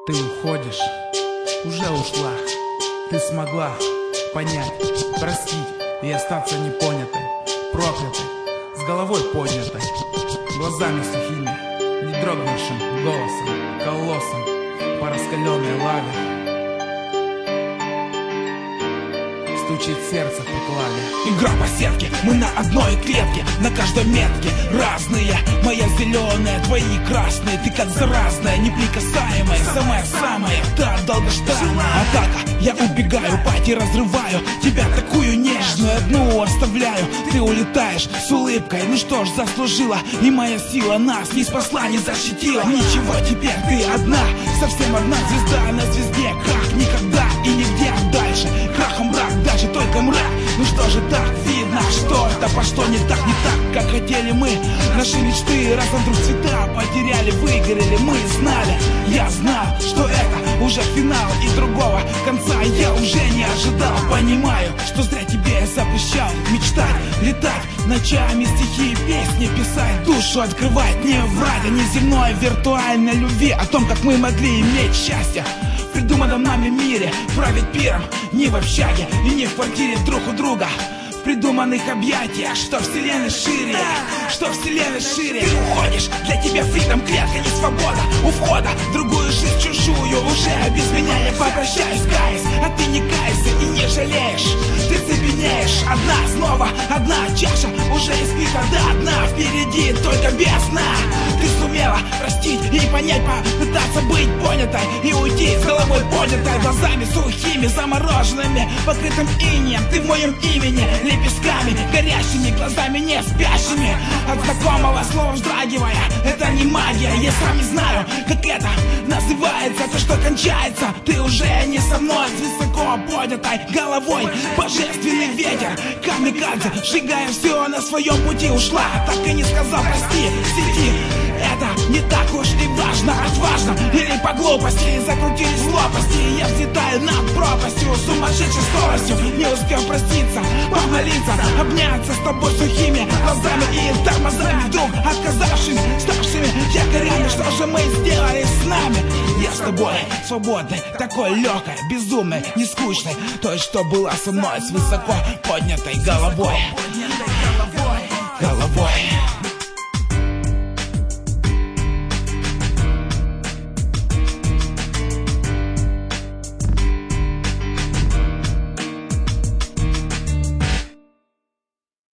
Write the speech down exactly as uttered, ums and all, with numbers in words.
Ты уходишь, уже ушла. Ты смогла понять, простить и остаться непонятой, проклятой, с головой поднятой, глазами сухими, не дрогнувшим голосом, колоссом по раскаленной лаве. Стучит сердце по клаве. Игра по сетке, мы на одной клетке, на каждой метке разные. Моя зеленая, твои красные. Ты как заразная, неприкасаемая, самая-самая, та долгожданная атака. Я убегаю, пати разрываю, тебя такую нежную одну оставляю. Ты улетаешь с улыбкой, ну что ж, заслужила. И моя сила нас не спасла, не защитила. Ничего, теперь ты одна, совсем одна звезда на звезде. Как никогда и нигде дальше. Крахом мрак, даже только мрак. Ну что же так видно, что это пошло не так, не так, как хотели мы. Наши мечты разом вдруг цвета потеряли, выгорели, мы знали. Я знал, что это уже финал, и другого конца я уже не ожидал. Понимаю, что зря тебе я запрещал мечтать, летать ночами, стихи и песни писать, душу открывать, не врать о неземной виртуальной любви, о том, как мы могли иметь счастье в придуманном нами мире, править пиром не в общаге и не в квартире друг у друга, в придуманных объятиях, что вселенная шире, что вселенная шире. Ты уходишь, для тебя фридом, клетка, не свобода у входа в другую жизнь, чужую, уже без меня я попрощаюсь, каюсь, а ты не кайся и не жалеешь. Ты цепенеешь, одна снова, одна чаша уже испита до дна, впереди только бездна. Ты сумела простить и понять, попытаться быть понятой и уйти с головой поднятой, глазами сухими, замороженными, покрытым инеем. Ты в моем имени, лепестками, горящими глазами, не спящими. От знакомого слова вздрагивая, это не магия, я сам не знаю, как это называется, то, что кончается. Ты уже не со мной, с высоко поднятой головой, божественный ветер, камикадзе, сжигая все на своем пути, ушла, так и не сказал прости, сети. Это не так уж и важно, отважно или по глупости закрутились лопасти. Я взлетаю над пропастью, сумасшедшей скоростью, не успел проститься, помолиться, обняться с тобой сухими глазами и тормозами, вдруг отказавшими, ставшими якорями. Что же мы сделали с нами? Я с тобой свободной, такой легкой, безумной, не скучной, той, что была со мной с высоко поднятой головой. Головой.